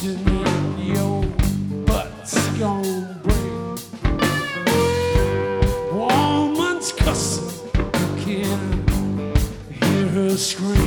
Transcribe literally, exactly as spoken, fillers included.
Something in your butt's gonna break. Woman's cussing, you can hear her scream.